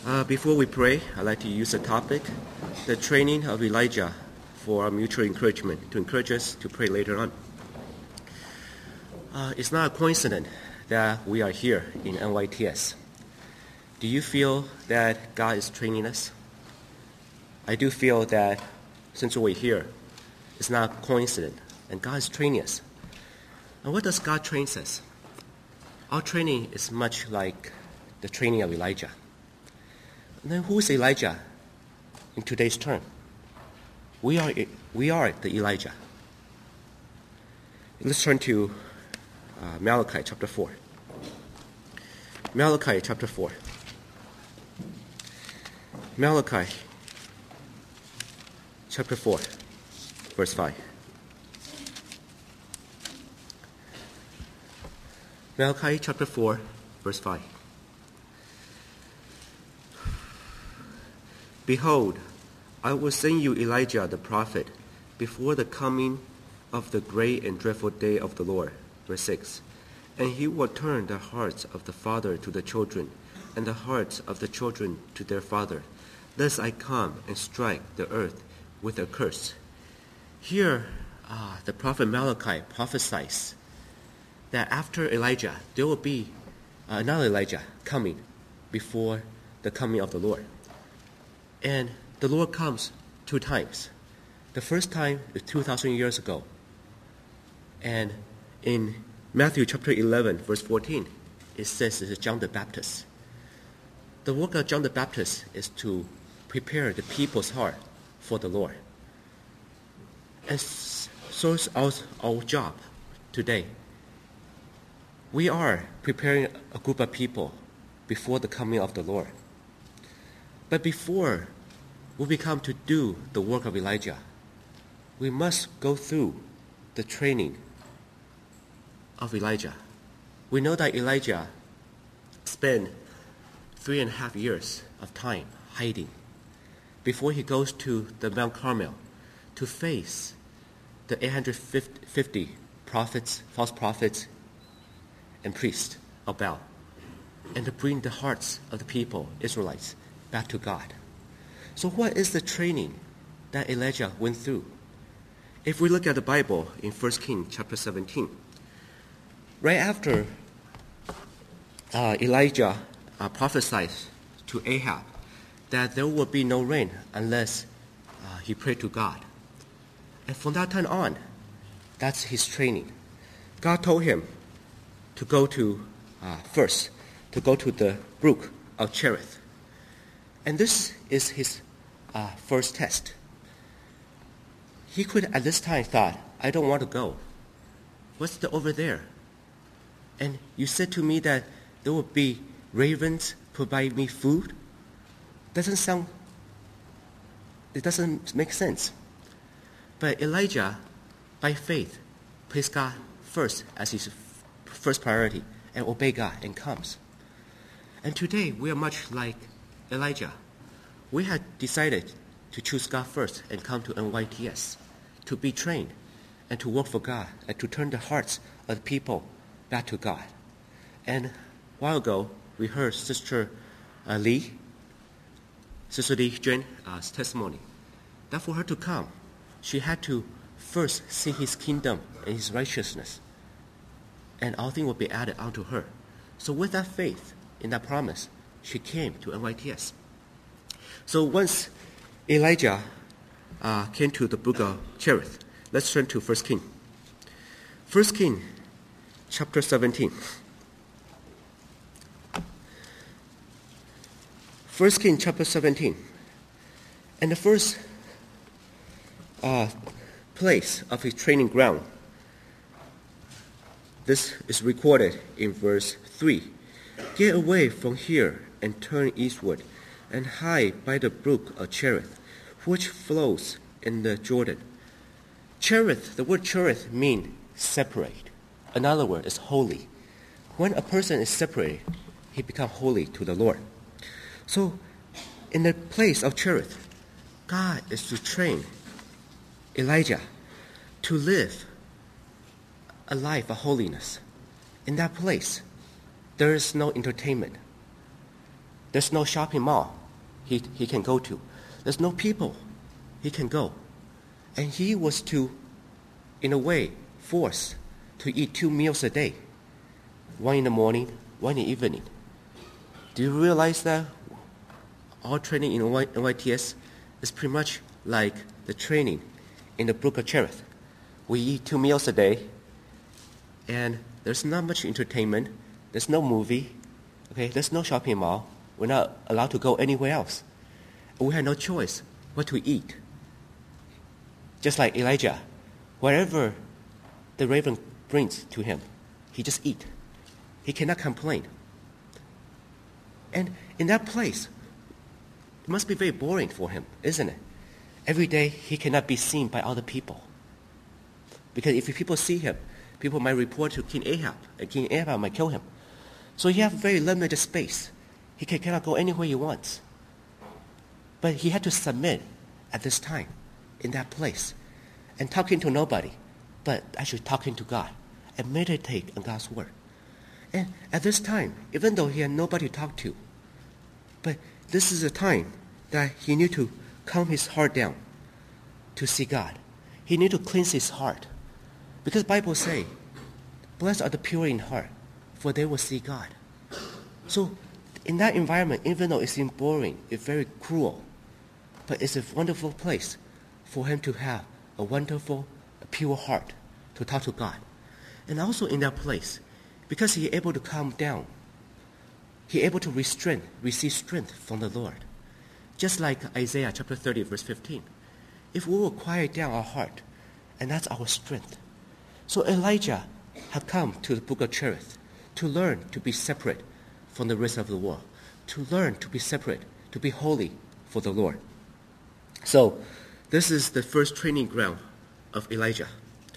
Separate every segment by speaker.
Speaker 1: Before we pray, I'd like to use a topic, the training of Elijah, for our mutual encouragement, to encourage us to pray later on. It's not a coincidence that we are here in NYTS. Do you feel that God is training us? I do feel that since we're here, it's not a coincidence, and God is training us. And what does God train us? Our training is much like the training of Elijah. And then who is Elijah in today's term? We are the Elijah. Let's turn to Malachi chapter 4. Malachi chapter 4. Malachi chapter 4, verse 5. Malachi chapter 4, verse 5. Behold, I will send you Elijah the prophet before the coming of the great and dreadful day of the Lord. Verse 6. And he will turn the hearts of the father to the children, and the hearts of the children to their father, lest I come and strike the earth with a curse. Here, the prophet Malachi prophesies that after Elijah, there will be another Elijah coming before the coming of the Lord. And the Lord comes two times. The first time is 2,000 years ago. And in Matthew chapter 11, verse 14, it says it is John the Baptist. The work of John the Baptist is to prepare the people's heart for the Lord. And so is our job today. We are preparing a group of people before the coming of the Lord. But before we become to do the work of Elijah, we must go through the training of Elijah. We know that Elijah spent 3.5 years of time hiding before he goes to the Mount Carmel to face the 850 prophets, false prophets, and priests of Baal, and to bring the hearts of the people, Israelites, back to God. So what is the training that Elijah went through? If we look at the Bible in 1 Kings chapter 17, right after Elijah prophesied to Ahab that there will be no rain unless he prayed to God. And from that time on, that's his training. God told him to go to the brook of Cherith. And this is his first test. He could at this time thought, I don't want to go. What's over there? And you said to me that there will be ravens provide me food? It doesn't make sense. But Elijah, by faith, placed God first as his first priority and obey God and comes. And today we are much like Elijah. We had decided to choose God first and come to NYTS, to be trained and to work for God and to turn the hearts of the people back to God. And a while ago, we heard Sister Lee Jane's testimony. That for her to come, she had to first see his kingdom and his righteousness, and all things will be added unto her. So with that faith in that promise, she came to NYTS. So once Elijah came to the brook of Cherith, let's turn to 1 King. 1 King chapter 17. 1 King chapter 17. And the first place of his training ground, this is recorded in verse 3. Get away from here and turn eastward and hide by the brook of Cherith, which flows in the Jordan. Cherith, the word Cherith means separate. Another word is holy. When a person is separated, he becomes holy to the Lord. So, in the place of Cherith, God is to train Elijah to live a life of holiness. In that place, there is no entertainment. There's no shopping mall he can go to. There's no people he can go. And he was in a way, forced to eat 2 meals a day. One in the morning, one in the evening. Do you realize that our training in NYTS is pretty much like the training in the Book of Cherith? We eat 2 meals a day, and there's not much entertainment. There's no movie. Okay, there's no shopping mall. We're not allowed to go anywhere else. We have no choice what to eat. Just like Elijah, wherever the raven brings to him, he just eat. He cannot complain. And in that place, it must be very boring for him, isn't it? Every day he cannot be seen by other people. Because if people see him, people might report to King Ahab, and King Ahab might kill him. So he has very limited space. He cannot go anywhere he wants. But he had to submit at this time, in that place, and talking to nobody, but actually talking to God, and meditate on God's word. And at this time, even though he had nobody to talk to, but this is a time that he need to calm his heart down to see God. He need to cleanse his heart. Because the Bible say, blessed are the pure in heart, for they will see God. So in that environment, even though it seems boring, it's very cruel, but it's a wonderful place for him to have a wonderful, pure heart to talk to God. And also in that place, because he is able to calm down, he is able to receive strength from the Lord. Just like Isaiah chapter 30, verse 15. If we will quiet down our heart, and that's our strength. So Elijah had come to the Book of Cherith to learn to be separate from the rest of the world, to learn to be separate, to be holy for the Lord. So this is the first training ground of Elijah.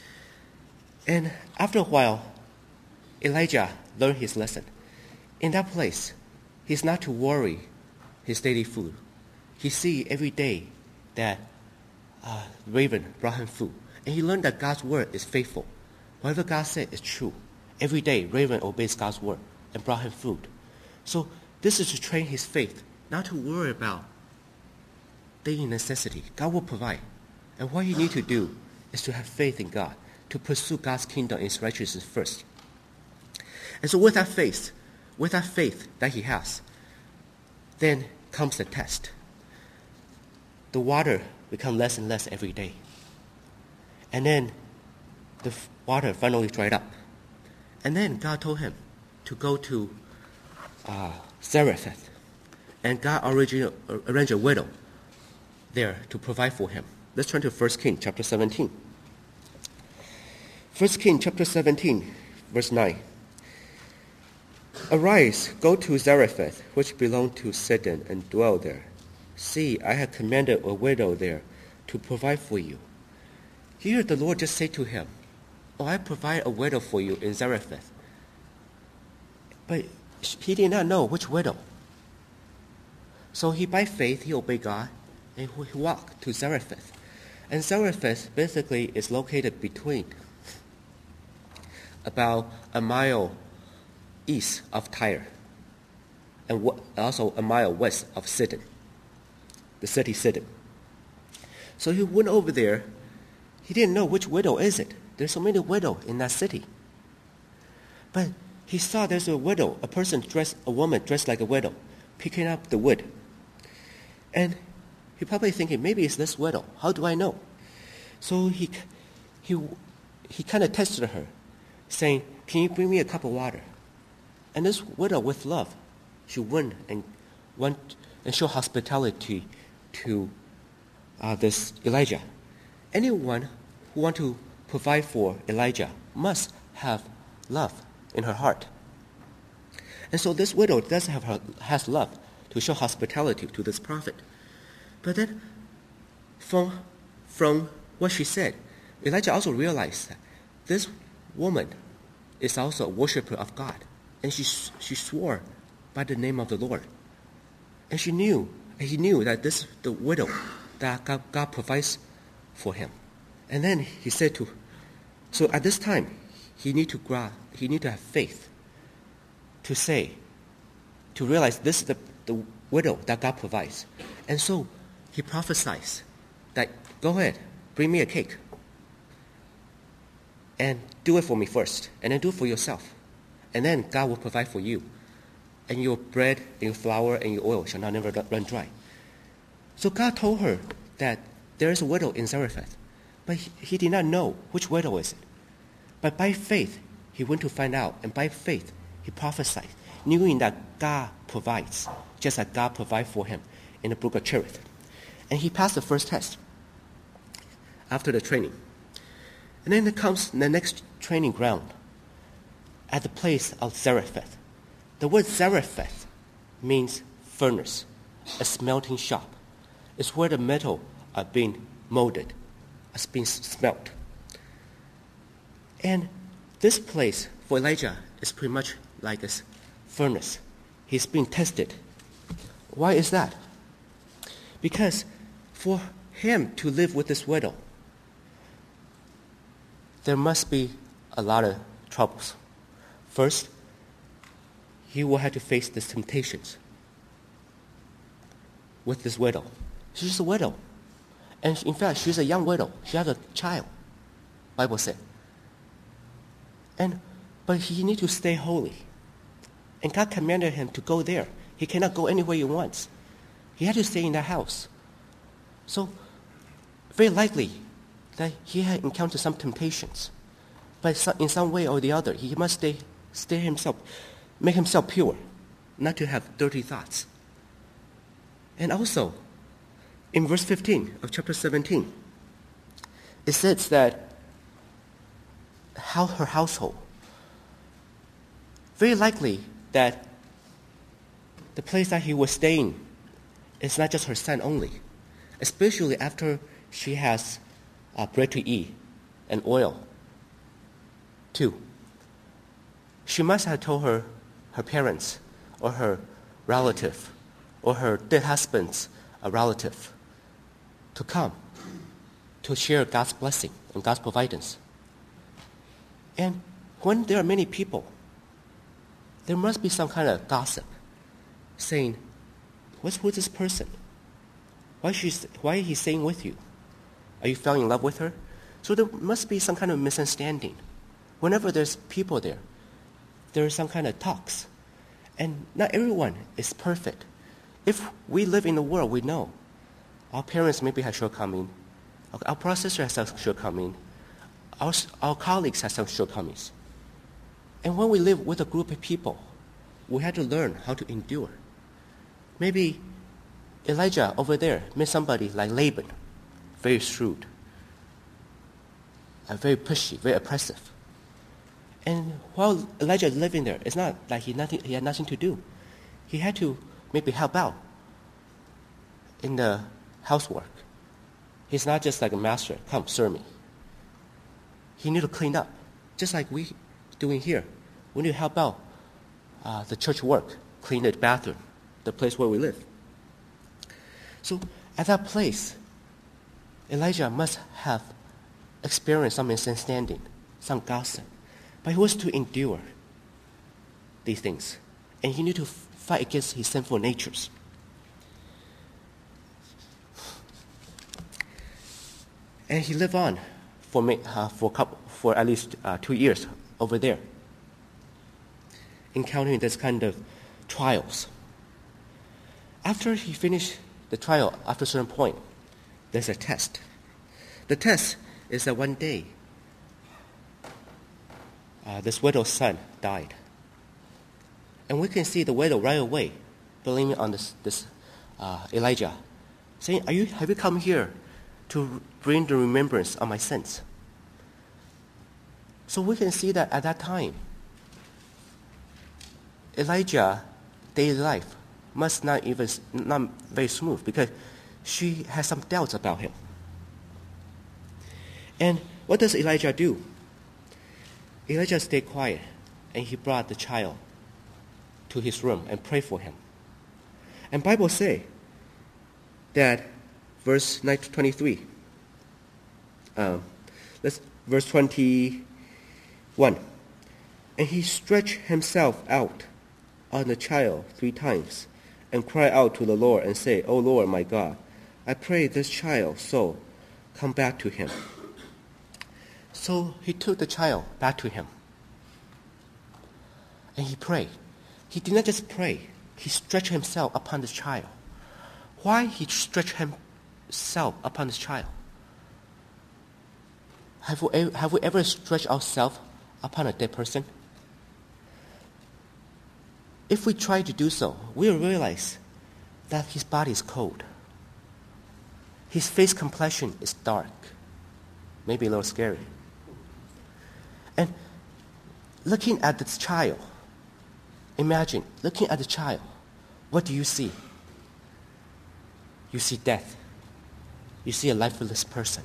Speaker 1: And after a while, Elijah learned his lesson. In that place, he's not to worry his daily food. He see every day that raven brought him food. And he learned that God's word is faithful. Whatever God said is true. Every day, raven obeys God's word and brought him food. So this is to train his faith, not to worry about daily necessity. God will provide. And what you need to do is to have faith in God, to pursue God's kingdom and his righteousness first. And so with that faith that he has, then comes the test. The water becomes less and less every day. And then the water finally dried up. And then God told him to go to Zarephath. And God arranged a widow there to provide for him. Let's turn to 1 Kings chapter 17. 1 Kings chapter 17, verse 9. Arise, go to Zarephath, which belonged to Sidon, and dwell there. See, I have commanded a widow there to provide for you. Here the Lord just said to him, I provide a widow for you in Zarephath. But he did not know which widow. So by faith, he obeyed God, and he walked to Zarephath. And Zarephath basically is located between about a mile east of Tyre, and also a mile west of Sidon, the city Sidon. So he went over there. He didn't know which widow is it. There's so many widows in that city. But he saw there's a widow, a woman dressed like a widow, picking up the wood. And he probably thinking, maybe it's this widow. How do I know? So he kind of tested her, saying, can you bring me a cup of water? And this widow, with love, she went and show hospitality to this Elijah. Anyone who wants to provide for Elijah must have love in her heart. And so this widow has love to show hospitality to this prophet. But then from what she said, Elijah also realized that this woman is also a worshiper of God. And she swore by the name of the Lord. And he knew that this is the widow that God provides for him. And then he said so at this time, he need to have faith to realize this is the widow that God provides. And so he prophesies that, go ahead, bring me a cake. And do it for me first, and then do it for yourself. And then God will provide for you. And your bread, and your flour, and your oil shall not never run dry. So God told her that there is a widow in Zarephath. But he did not know which widow is it. But by faith, he went to find out. And by faith, he prophesied, knowing that God provides, just like God provided for him in the book of Cherith. And he passed the first test after the training. And then comes the next training ground at the place of Zarephath. The word Zarephath means furnace, a smelting shop. It's where the metal are being molded, is being smelt. And this place for Elijah is pretty much like a furnace. He's being tested. Why is that? Because for him to live with this widow, there must be a lot of troubles. First, he will have to face the temptations with this widow. She's a widow. And in fact, she's a young widow. She has a child, Bible said. But he needs to stay holy. And God commanded him to go there. He cannot go anywhere he wants. He had to stay in that house. So, very likely that he had encountered some temptations. But in some way or the other, he must stay himself, make himself pure, not to have dirty thoughts. And also, in verse 15 of chapter 17, it says that how her household, very likely that the place that he was staying is not just her son only, especially after she has bread to eat and oil too. She must have told her parents or her relative or her dead husband's relative to come to share God's blessing and God's providence. And when there are many people, there must be some kind of gossip saying, who's this person? Why is he staying with you? Are you falling in love with her? So there must be some kind of misunderstanding. Whenever there's people there, there is some kind of talks. And not everyone is perfect. If we live in the world, we know our parents maybe have shortcomings, our processor has some shortcomings, our colleagues have some shortcomings. And when we live with a group of people, we have to learn how to endure. Maybe Elijah over there met somebody like Laban, very shrewd, very pushy, very oppressive. And while Elijah is living there, it's not like he had nothing to do. He had to maybe help out in the housework. He's not just like a master, come serve me. He need to clean up, just like we doing here. We need to help out the church work, clean the bathroom, the place where we live. So at that place, Elijah must have experienced some misunderstanding, some gossip. But he was to endure these things. And he needed to fight against his sinful natures. And he lived on for at least 2 years over there, encountering this kind of trials. After he finished the trial, after a certain point, there's a test. The test is that one day, this widow's son died. And we can see the widow right away blaming on this Elijah, saying, have you come here to bring the remembrance of my sins? So we can see that at that time, Elijah's daily life must not very smooth, because she has some doubts about him. And what does Elijah do? Elijah stayed quiet, and he brought the child to his room and prayed for him. And Bible say that verse 23, verse 21, and he stretched himself out on the child 3 times and cry out to the Lord and say, O Lord my God, I pray this child's soul come back to him. So he took the child back to him. And he prayed. He did not just pray. He stretched himself upon the child. Why he stretched himself upon this child? Have we ever stretched ourselves upon a dead person? If we try to do so, we'll realize that his body is cold. His face complexion is dark, maybe a little scary. And looking at this child, imagine, looking at the child, what do you see? You see death. You see a lifeless person.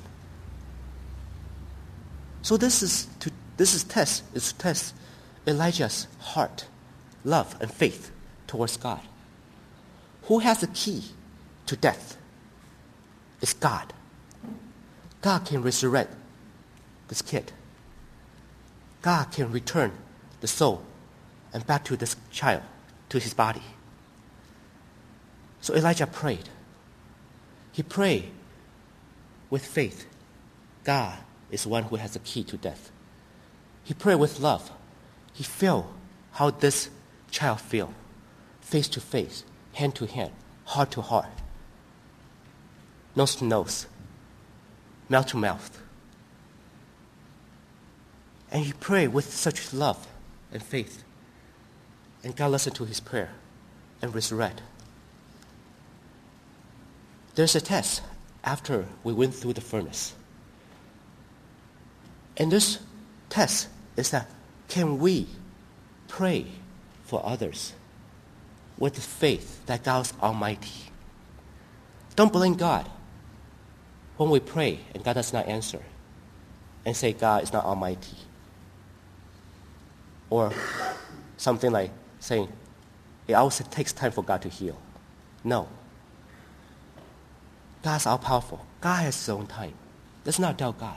Speaker 1: So this is to test Elijah's heart, love, and faith towards God. Who has the key to death? It's God. God can resurrect this kid. God can return the soul and back to this child, to his body. So Elijah prayed. He prayed with faith. God is one who has the key to death. He prayed with love. He felt how this child feel, face to face, hand to hand, heart to heart, nose to nose, mouth to mouth. And he prayed with such love and faith. And God listened to his prayer and resurrected. There's a test after we went through the furnace. And this test is that can we pray for others with the faith that God is almighty? Don't blame God when we pray and God does not answer and say God is not almighty. Or something like saying, it always takes time for God to heal. No. God's all-powerful. God has his own time. Let's not doubt God.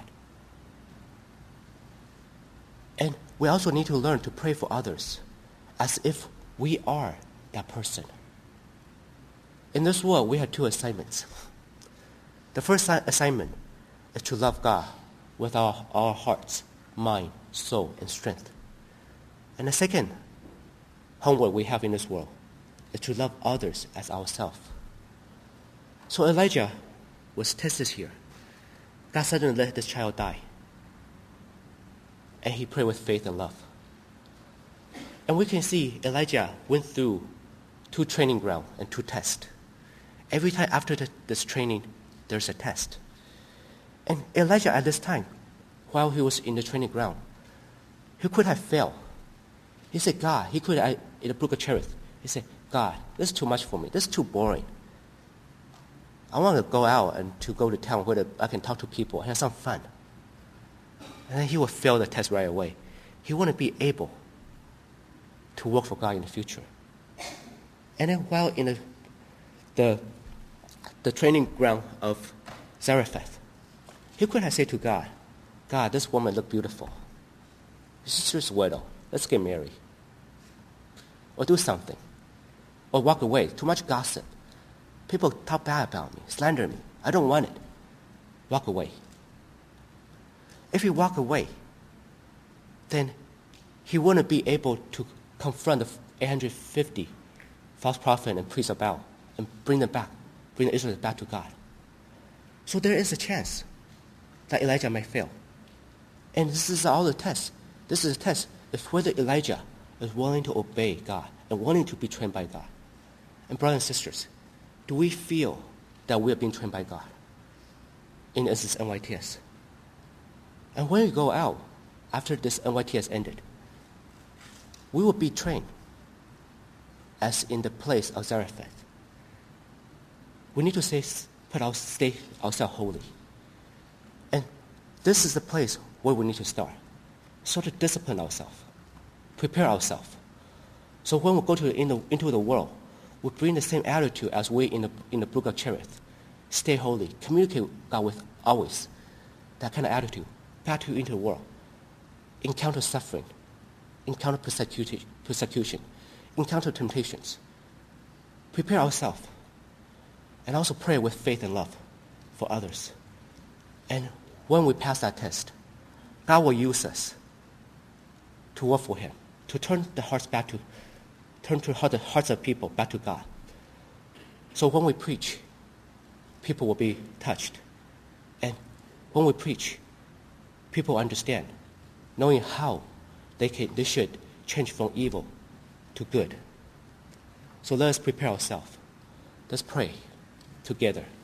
Speaker 1: And we also need to learn to pray for others as if we are that person. In this world, we have two assignments. The first assignment is to love God with our hearts, mind, soul, and strength. And the second homework we have in this world is to love others as ourselves. So Elijah was tested here. God suddenly let this child die. And he prayed with faith and love. And we can see Elijah went through 2 training grounds and 2 tests. Every time after this training, there's a test. And Elijah at this time, while he was in the training ground, he could have failed. He said, God, in the book of Cherith, he said, God, this is too much for me. This is too boring. I want to go out and to go to town where I can talk to people and have some fun. And then he will fail the test right away. He wouldn't be able to work for God in the future. And then while in the training ground of Zarephath, he could have said to God, God, this woman look beautiful. She's just a widow. Let's get married. Or do something. Or walk away. Too much gossip. People talk bad about me, slander me. I don't want it. Walk away. If he walk away, then he wouldn't be able to confront the 850 false prophets and priests of Baal and bring the Israelites back to God. So there is a chance that Elijah may fail. And this is all the test. This is a test if whether Elijah is willing to obey God and willing to be trained by God. And brothers and sisters, do we feel that we are being trained by God in this NYTS? And when we go out after this NYTS ended, we will be trained as in the place of Zarephath. We need to stay ourselves holy. And this is the place where we need to start. So to discipline ourselves, prepare ourselves. So when we go into the world, we bring the same attitude as we in the book of Cherith. Stay holy. Communicate with God with always that kind of attitude. Back to into the world. Encounter suffering. Encounter persecution. Encounter temptations.
Speaker 2: prepare ourselves, and also pray with faith and love for others. And when we pass that test, God will use us to work for Him, to turn the hearts of people back to God. So when we preach, people will be touched. And when we preach, people understand, knowing how they should change from evil to good. So let us prepare ourselves. Let's pray together.